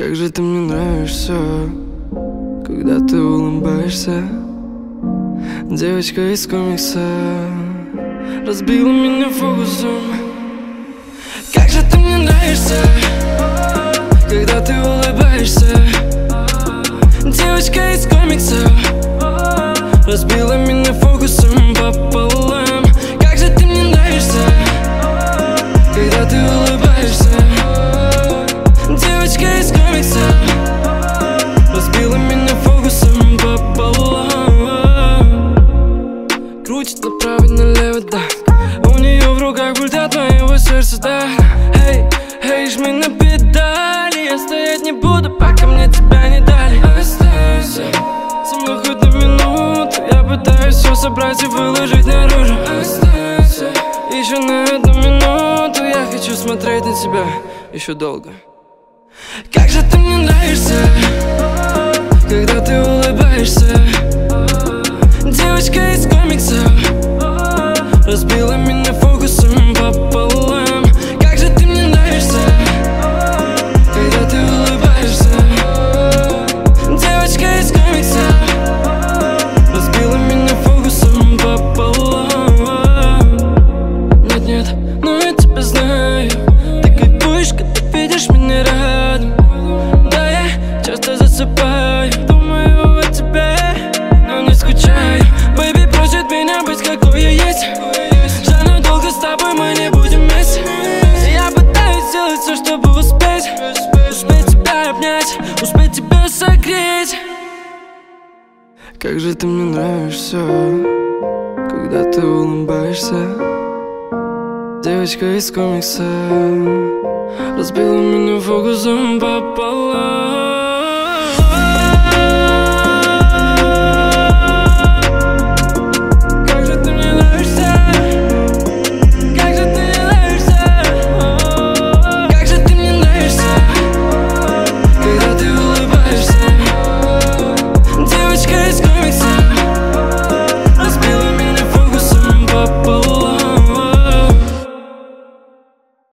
Как же ты мне нравишься, когда ты улыбаешься. Девочка из комикса разбила меня фокусом. Как же ты мне нравишься, когда ты улыбаешься. Девочка из комикса разбила меня фокусом пополам. Как же ты мне нравишься, когда ты улыбаешься. Девочка из комикса разбила меня фокусом пополам. Крутит направо и налево, да. У нее в руках пульт от моего сердца, да. Эй, эй, жми на педали. Я стоять не буду, пока мне тебя не дали. Оставайся со мной хоть на минуту. Я пытаюсь все собрать и выложить наружу. Оставайся еще на одну минуту. Я хочу смотреть на тебя еще долго. Как же ты мне нравишься, когда ты улыбаешься. Девочка из комикса разбила меня фокусом пополам. Как же ты мне нравишься, когда ты улыбаешься. Девочка из комикса разбила меня фокусом пополам. Нет, но я тебя знаю. Ты кайфуешь, когда видишь меня рядом. Да, я часто засыпаю, думаю о тебе, но не скучаю. Бэйби просит меня быть какой я есть. Жаль, но долго с тобой мы не будем вместе. Я пытаюсь сделать все, чтобы успеть. Успеть тебя обнять, успеть тебя согреть. Как же ты мне нравишься, когда ты улыбаешься. Девочка из комикса разбила меня фокусом пополам.